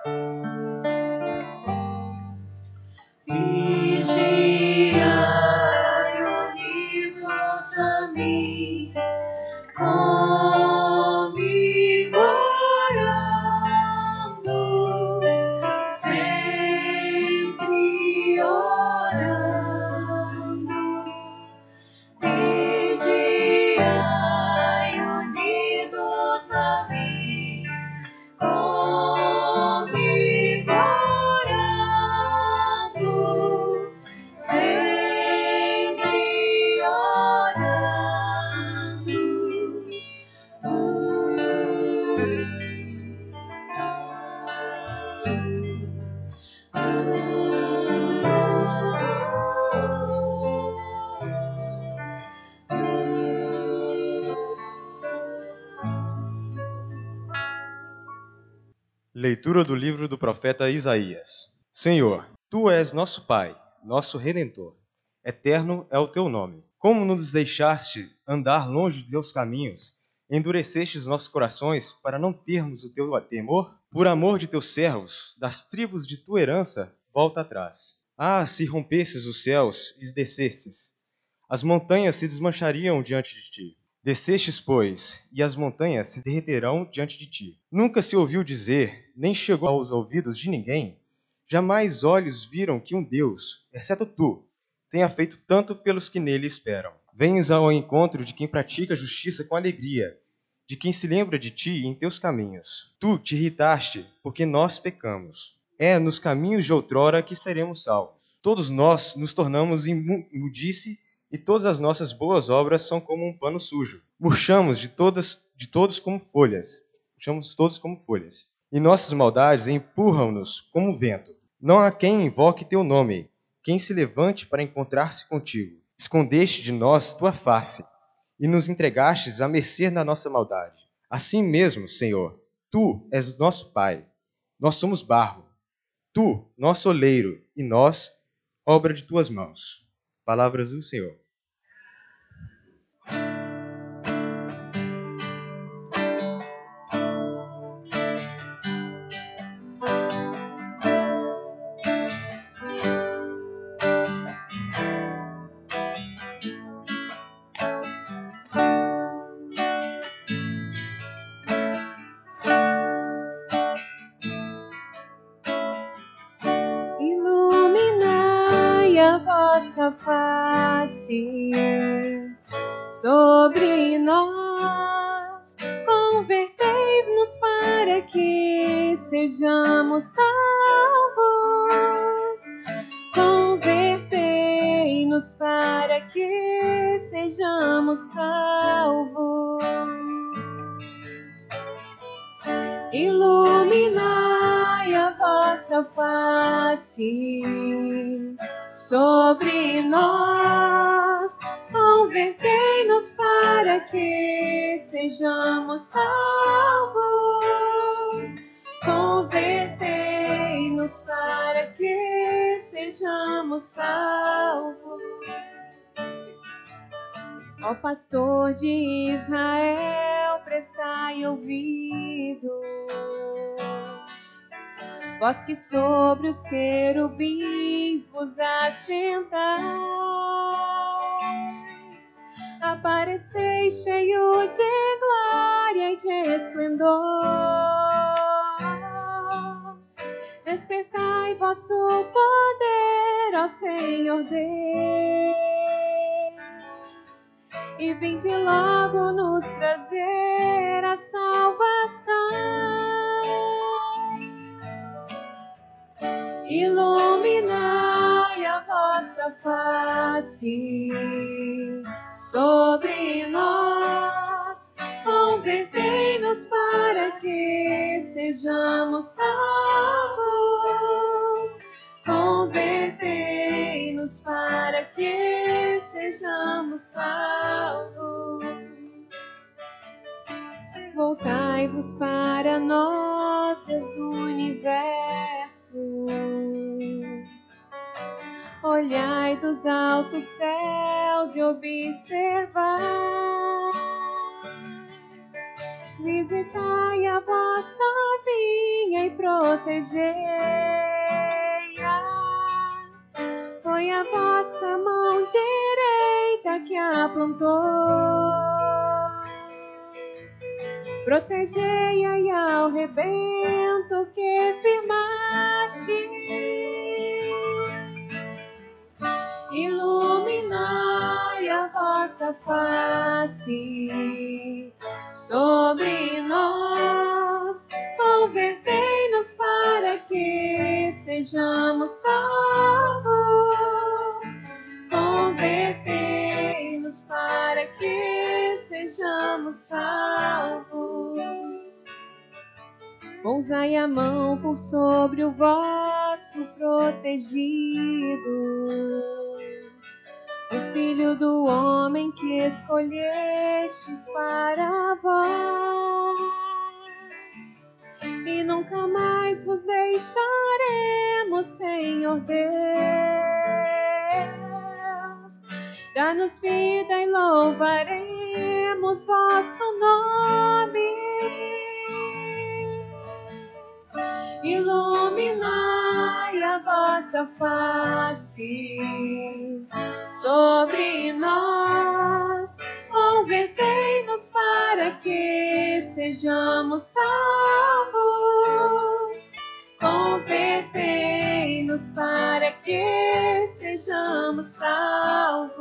Vigiai unidos a mim, comigo orando, sempre orando. Vigiai unidos a mim, comigo orando, sempre orando. Leitura do livro do profeta Isaías. Senhor, Tu és nosso Pai, nosso Redentor. Eterno é o Teu nome. Como nos deixaste andar longe de Teus caminhos, endureceste os nossos corações para não termos o Teu temor? Por amor de Teus servos, das tribos de Tua herança, volta atrás. Ah, se rompesses os céus e descesses, as montanhas se desmanchariam diante de Ti. Descestes, pois, e as montanhas se derreterão diante de ti. Nunca se ouviu dizer, nem chegou aos ouvidos de ninguém, jamais olhos viram que um Deus, exceto tu, tenha feito tanto pelos que nele esperam. Vens ao encontro de quem pratica justiça com alegria, de quem se lembra de ti em teus caminhos. Tu te irritaste, porque nós pecamos. É nos caminhos de outrora que seremos salvos. Todos nós nos tornamos imundice, e todas as nossas boas obras são como um pano sujo. Murchamos de todos como folhas. E nossas maldades empurram-nos como vento. Não há quem invoque teu nome, quem se levante para encontrar-se contigo. Escondeste de nós tua face, e nos entregastes à mercê da nossa maldade. Assim mesmo, Senhor, tu és nosso Pai. Nós somos barro. Tu, nosso oleiro, e nós, obra de tuas mãos. Palavras do Senhor. Iluminai a vossa face sobre nós, convertei-nos para que sejamos salvos. Convertei-nos para que sejamos salvos. Iluminai a vossa face sobre nós, convertei-nos para que sejamos salvos. Convertei-nos para que sejamos salvos. Ó pastor de Israel, prestai ouvidos, vós que sobre os querubins vos assentais, apareceis cheio de glória e de esplendor. Despertai vosso poder, ó Senhor Deus, e vinde logo nos trazer a salvação. Iluminai a vossa face sobre nós, convertei-nos para que sejamos salvos. Convertei-nos para que sejamos salvos. Voltai-vos para nós, Deus do universo. Olhai dos altos céus e observai. visitai a vossa vinha e protegei-a. Foi a vossa mão direita que a plantou. Protegei-a e ao rebento que firmastes. Iluminai a vossa face sobre nós. Convertei-nos para que sejamos salvos. Convertei-nos para que sejamos salvos. Pousai a mão por sobre o vosso protegido, o Filho do homem que escolhestes para vós. E nunca mais vos deixaremos, Senhor Deus. Dá-nos vida e louvaremos vosso nome. Iluminai a vossa face sobre nós. Convertei-nos para que sejamos salvos. Convertei-nos para que sejamos salvos.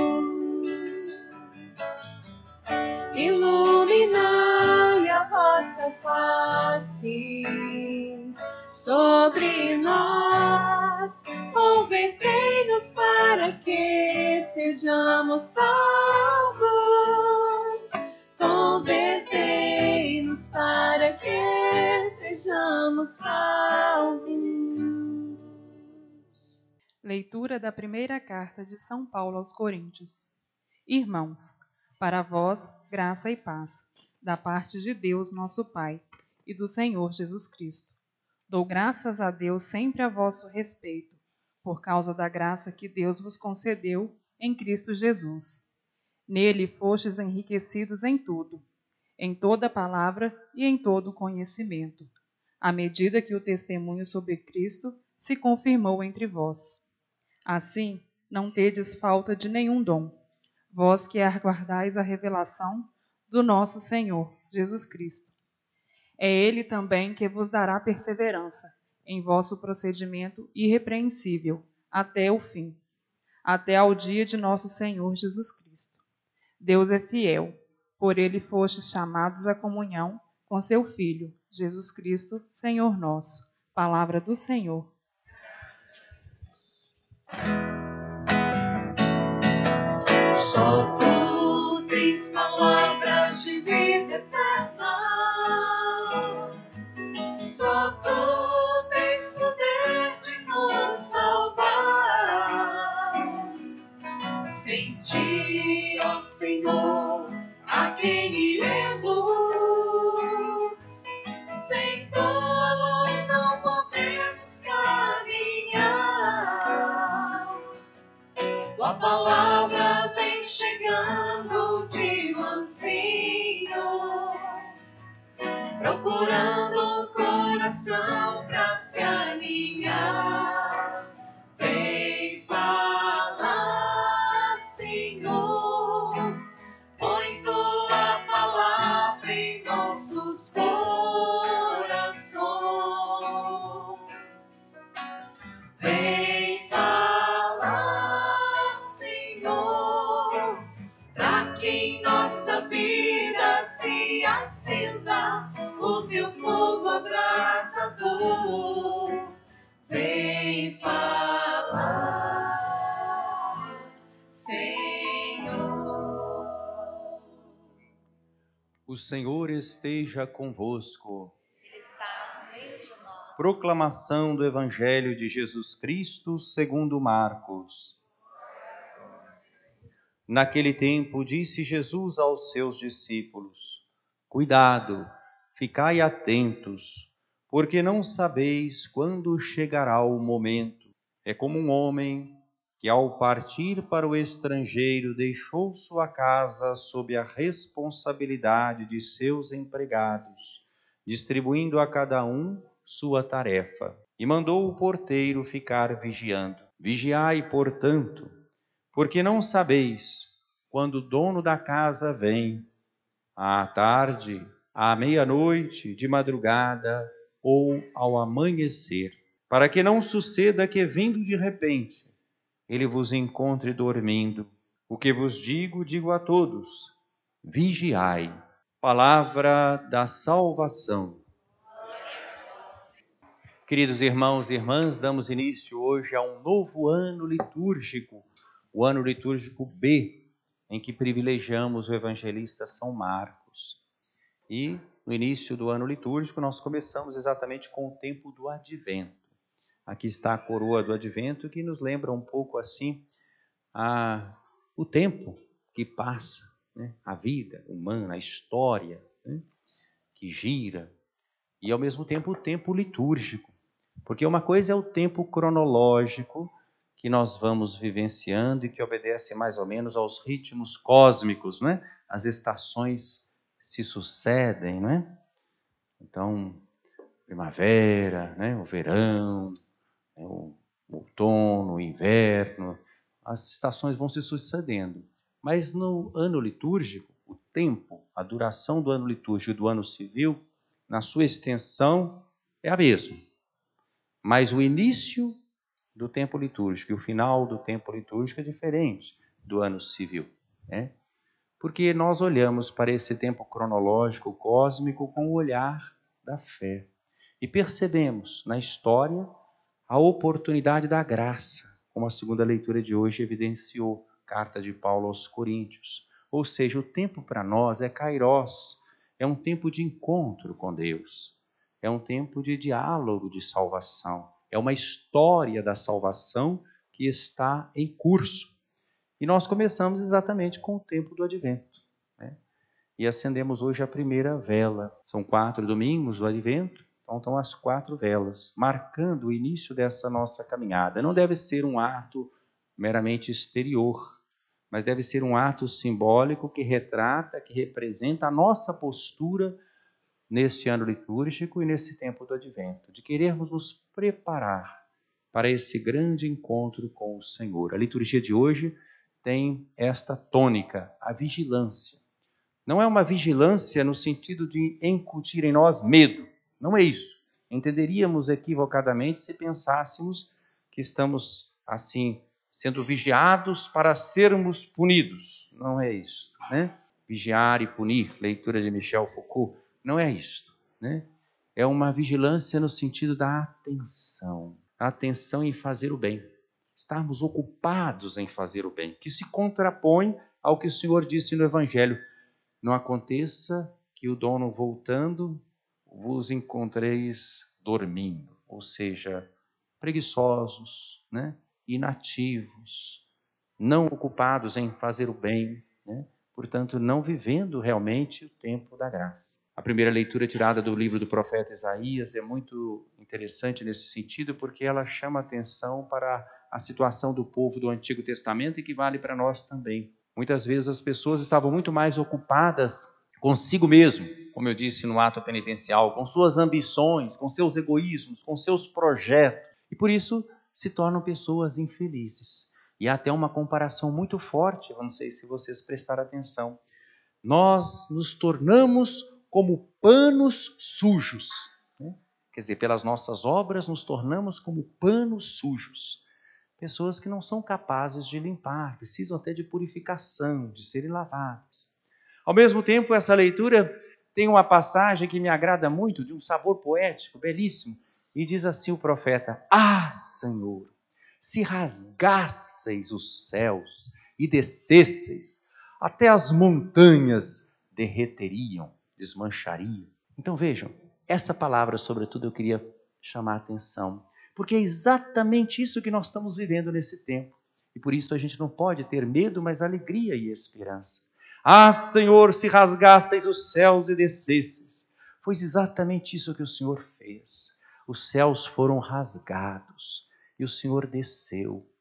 Iluminai a vossa face sobre nós. Convertei-nos para que sejamos salvos. Convertei-nos para que sejamos salvos. Leitura da primeira carta de São Paulo aos Coríntios. Irmãos, para vós, graça e paz, da parte de Deus nosso Pai e do Senhor Jesus Cristo. Dou graças a Deus sempre a vosso respeito, por causa da graça que Deus vos concedeu em Cristo Jesus. Nele fostes enriquecidos em tudo, em toda palavra e em todo conhecimento, à medida que o testemunho sobre Cristo se confirmou entre vós. Assim, não tedes falta de nenhum dom, vós que aguardais a revelação do nosso Senhor Jesus Cristo. É Ele também que vos dará perseverança em vosso procedimento irrepreensível até o fim, até ao dia de nosso Senhor Jesus Cristo. Deus é fiel, por Ele fostes chamados à comunhão com seu Filho, Jesus Cristo, Senhor nosso. Palavra do Senhor. Só tu tens palavras de vida eterna. Só tu tens poder de nos salvar. Sem ti, ó Senhor, a quem iremos? Sem tua luz não podemos caminhar. Tua palavra vem chegando de mansinho, procurando um coração pra se alinhar. Vem falar, Senhor, põe tua palavra em nossos corações. Vem falar, Senhor, pra que em nossa vida se acenda o teu fogo abrasador. Vem falar, Senhor. O Senhor esteja convosco. Ele está no meio de nós. Proclamação do Evangelho de Jesus Cristo segundo Marcos. Naquele tempo disse Jesus aos seus discípulos: Cuidado, ficai atentos, porque não sabeis quando chegará o momento. É como um homem que ao partir para o estrangeiro deixou sua casa sob a responsabilidade de seus empregados, distribuindo a cada um sua tarefa, e mandou o porteiro ficar vigiando. Vigiai, portanto, porque não sabeis quando o dono da casa vem, à tarde, à meia-noite, de madrugada ou ao amanhecer, para que não suceda que, vindo de repente, ele vos encontre dormindo. O que vos digo, digo a todos: vigiai. Palavra da salvação. Queridos irmãos e irmãs, damos início hoje a um novo ano litúrgico, o ano litúrgico B, em que privilegiamos o evangelista São Marcos. E no início do ano litúrgico nós começamos exatamente com o tempo do Advento. Aqui está a coroa do Advento, que nos lembra um pouco assim o tempo que passa, né? A vida humana, a história, né? Que gira, e ao mesmo tempo o tempo litúrgico, porque uma coisa é o tempo cronológico que nós vamos vivenciando e que obedece mais ou menos aos ritmos cósmicos, né? As estações se sucedem, né? Então, primavera, né? O verão, o outono, o inverno, as estações vão se sucedendo. Mas no ano litúrgico, o tempo, a duração do ano litúrgico e do ano civil, na sua extensão, é a mesma. Mas o início do tempo litúrgico e o final do tempo litúrgico é diferente do ano civil, né? Porque nós olhamos para esse tempo cronológico, cósmico, com o olhar da fé. E percebemos na história a oportunidade da graça, como a segunda leitura de hoje evidenciou, carta de Paulo aos Coríntios. Ou seja, o tempo para nós é kairós, é um tempo de encontro com Deus, é um tempo de diálogo de salvação, é uma história da salvação que está em curso. E nós começamos exatamente com o tempo do Advento, né? E acendemos hoje a primeira vela. São 4 domingos do Advento, então estão as 4 velas, marcando o início dessa nossa caminhada. Não deve ser um ato meramente exterior, mas deve ser um ato simbólico que retrata, que representa a nossa postura nesse ano litúrgico e nesse tempo do Advento, de querermos nos preparar para esse grande encontro com o Senhor. A liturgia de hoje tem esta tônica, a vigilância. Não é uma vigilância no sentido de incutir em nós medo, não é isso. Entenderíamos equivocadamente se pensássemos que estamos, assim, sendo vigiados para sermos punidos. Não é isso, né? Vigiar e punir, leitura de Michel Foucault, não é isto, né? É uma vigilância no sentido da atenção. A atenção em fazer o bem. Estarmos ocupados em fazer o bem, que se contrapõe ao que o Senhor disse no Evangelho. Não aconteça que o dono voltando vos encontreis dormindo, ou seja, preguiçosos, né? Inativos, não ocupados em fazer o bem, né? Portanto, não vivendo realmente o tempo da graça. A primeira leitura tirada do livro do profeta Isaías é muito interessante nesse sentido, porque ela chama atenção para a situação do povo do Antigo Testamento e que vale para nós também. Muitas vezes as pessoas estavam muito mais ocupadas consigo mesmo, como eu disse no ato penitencial, com suas ambições, com seus egoísmos, com seus projetos, e por isso se tornam pessoas infelizes. E há até uma comparação muito forte, eu não sei se vocês prestaram atenção. Nós nos tornamos como panos sujos, né? Quer dizer, pelas nossas obras nos tornamos como panos sujos. Pessoas que não são capazes de limpar, precisam até de purificação, de serem lavadas. Ao mesmo tempo, essa leitura tem uma passagem que me agrada muito, de um sabor poético, belíssimo, e diz assim o profeta: Ah, Senhor, se rasgasseis os céus e descesseis, até as montanhas derreteriam, desmanchariam. Então vejam, essa palavra, sobretudo, eu queria chamar a atenção, porque é exatamente isso que nós estamos vivendo nesse tempo. E por isso a gente não pode ter medo, mas alegria e esperança. Ah, Senhor, se rasgasseis os céus e descesseis. Foi exatamente isso que o Senhor fez. Os céus foram rasgados e o Senhor desceu.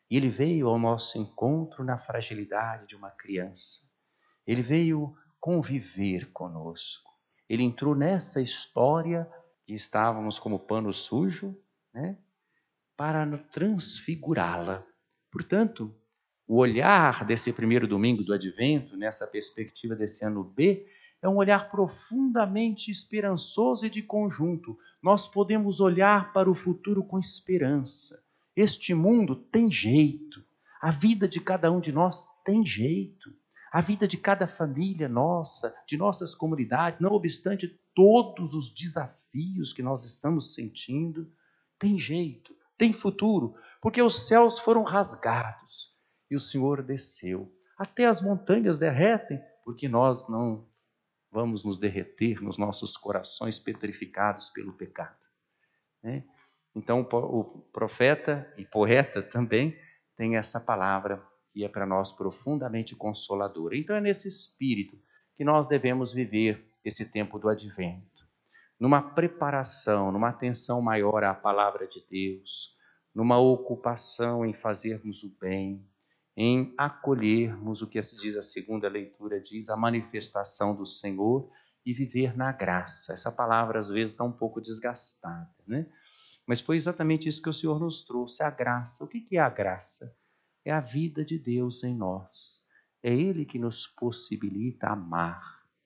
E ele veio ao nosso encontro na fragilidade de uma criança. Ele veio conviver conosco. Ele entrou nessa história que estávamos como pano sujo, né, para transfigurá-la. Portanto, o olhar desse primeiro domingo do Advento, nessa perspectiva desse ano B, é um olhar profundamente esperançoso e de conjunto. Nós podemos olhar para o futuro com esperança. Este mundo tem jeito. A vida de cada um de nós tem jeito. A vida de cada família nossa, de nossas comunidades, não obstante todos os desafios que nós estamos sentindo, tem jeito, tem futuro, porque os céus foram rasgados e o Senhor desceu. Até as montanhas derretem, porque nós não vamos nos derreter nos nossos corações petrificados pelo pecado, né? Então o profeta e poeta também tem essa palavra que é para nós profundamente consoladora. Então é nesse espírito que nós devemos viver esse tempo do Advento, numa preparação, numa atenção maior à palavra de Deus, numa ocupação em fazermos o bem, em acolhermos o que diz a segunda leitura, diz a manifestação do Senhor e viver na graça. Essa palavra às vezes está um pouco desgastada, né? Mas foi exatamente isso que o Senhor nos trouxe, a graça. O que é a graça? É a vida de Deus em nós. É Ele que nos possibilita amar,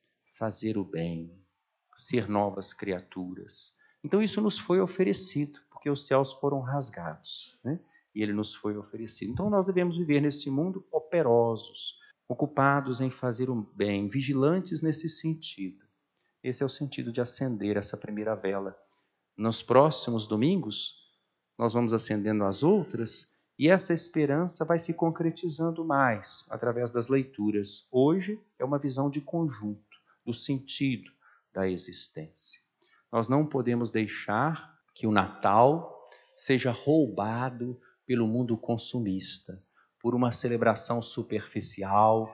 fazer o bem, ser novas criaturas. Então isso nos foi oferecido, porque os céus foram rasgados, né? E Ele nos foi oferecido. Então nós devemos viver nesse mundo operosos, ocupados em fazer o bem, vigilantes nesse sentido. Esse é o sentido de acender essa primeira vela. Nos próximos domingos, nós vamos acendendo as outras e essa esperança vai se concretizando mais através das leituras. Hoje é uma visão de conjunto, do sentido da existência. Nós não podemos deixar que o Natal seja roubado pelo mundo consumista, por uma celebração superficial,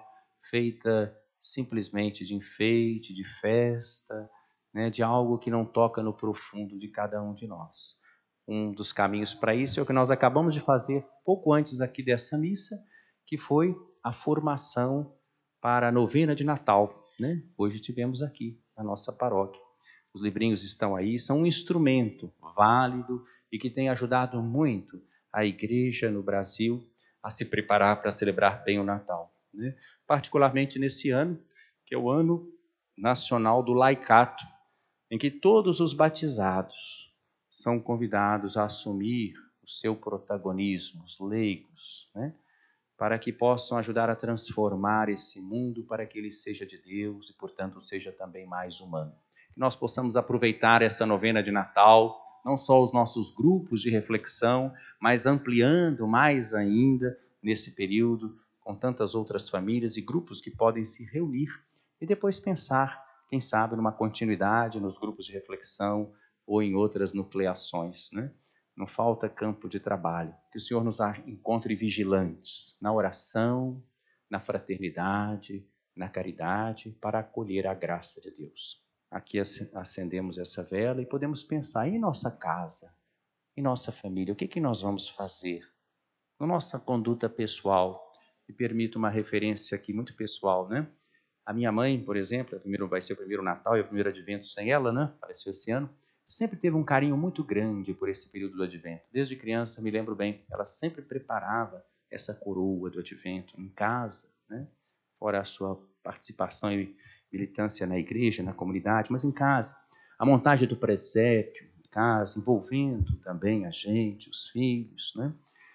feita simplesmente de enfeite, de festa, né, de algo que não toca no profundo de cada um de nós. Um dos caminhos para isso é o que nós acabamos de fazer pouco antes aqui dessa missa, que foi a formação para a novena de Natal, né? Hoje tivemos aqui na nossa paróquia. Os livrinhos estão aí, são um instrumento válido e que tem ajudado muito a igreja no Brasil a se preparar para celebrar bem o Natal, né? Particularmente nesse ano, que é o ano nacional do laicato, em que todos os batizados são convidados a assumir o seu protagonismo, os leigos, né? Para que possam ajudar a transformar esse mundo para que ele seja de Deus e, portanto, seja também mais humano. Que nós possamos aproveitar essa novena de Natal, não só os nossos grupos de reflexão, mas ampliando mais ainda nesse período, com tantas outras famílias e grupos que podem se reunir e depois pensar, quem sabe, numa continuidade nos grupos de reflexão ou em outras nucleações, né? Não falta campo de trabalho. Que o Senhor nos encontre vigilantes na oração, na fraternidade, na caridade, para acolher a graça de Deus. Aqui acendemos essa vela e podemos pensar em nossa casa, em nossa família, o que nós vamos fazer? Na nossa conduta pessoal, e permito uma referência aqui muito pessoal, né? A minha mãe, por exemplo, vai ser o primeiro Natal e o primeiro Advento sem ela, né? Faleceu esse ano. Sempre teve um carinho muito grande por esse período do Advento. Desde criança, me lembro bem, ela sempre preparava essa coroa do Advento em casa, né? Fora a sua participação e militância na igreja, na comunidade, mas em casa. A montagem do presépio em casa, envolvendo também a gente, os filhos, né?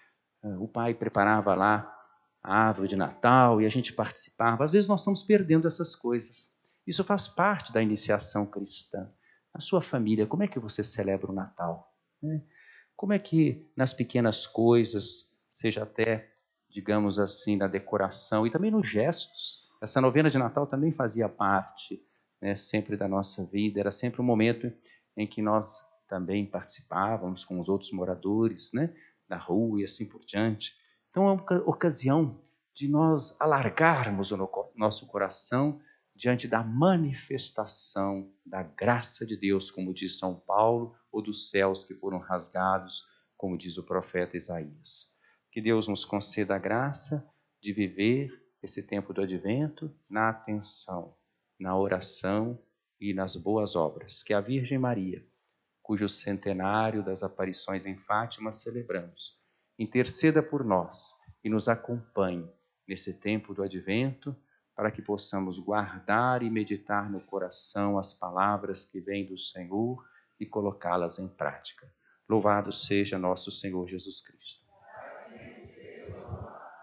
O pai preparava lá a árvore de Natal e a gente participava. Às vezes nós estamos perdendo essas coisas. Isso faz parte da iniciação cristã. Na sua família, como é que você celebra o Natal? Como é que nas pequenas coisas, seja até, digamos assim, na decoração e também nos gestos, essa novena de Natal também fazia parte, né, sempre da nossa vida, era sempre um momento em que nós também participávamos com os outros moradores, né, da rua e assim por diante. Então é uma ocasião de nós alargarmos o nosso coração diante da manifestação da graça de Deus, como diz São Paulo, ou dos céus que foram rasgados, como diz o profeta Isaías. Que Deus nos conceda a graça de viver esse tempo do advento na atenção, na oração e nas boas obras. Que a Virgem Maria, cujo centenário das aparições em Fátima celebramos, interceda por nós e nos acompanhe nesse tempo do advento, para que possamos guardar e meditar no coração as palavras que vêm do Senhor e colocá-las em prática. Louvado seja nosso Senhor Jesus Cristo.